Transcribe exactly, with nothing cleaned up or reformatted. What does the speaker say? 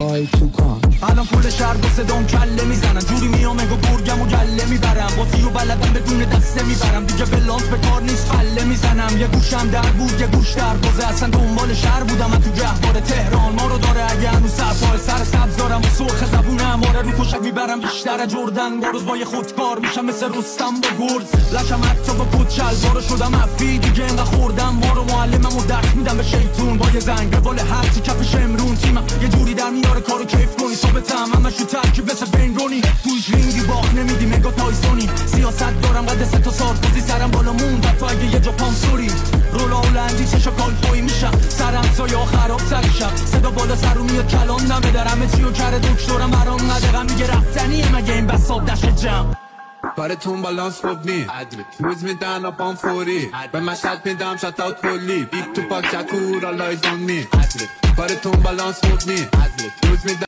آی تو کان الان پول شهر دو صدام کله میزنن جوری میام انگو گرگم و گله میبرم بازی و بلدم بدون دسته میبرم دیگه بلانس به کار نیست فله میزنم یه گوشم در بود یه گوش در بازه اصلا دنبال شهر بودم من تو گهوار تهران ما رو داره اگه هنوز سرپای سر سبز دارم و سرخ زبونم آره رو تشک میبرم بیشتر جردن با روز با یه خودکار میشم مثل رستم با گرز لشم حتی با پود شلوارو شدم افی دیگه انقدر خوردم ما رو معلمم و درس میدم به شیطون با یه زنگ روال هرچی کف شمرون تیمم یه جوری در میاره کارو کیف کنی ثابتم همش رو ترکیب مثل بین رونی تویش رینگی باخت نمیدی مگا تایسونی سیاست دارم قد سه تا سارکوزی سرم بالا موند حتی اگه یه جا پام سوری رولا و لندی چشا کالپوی میشم سرم سایه خراب سرشم صدا بالا سر رو میاد کلان نمه درمه چی و کره دکترم برام ندقم میگه رفتنیه مگه این بساب دشت جمع کارتون بالانس خوب نی روز میدن آبان فوری به مشهد میدم شات اوت کلی بیت تو پاک چکور آلایز آن می کارتون بالانس خوب نی روز میدن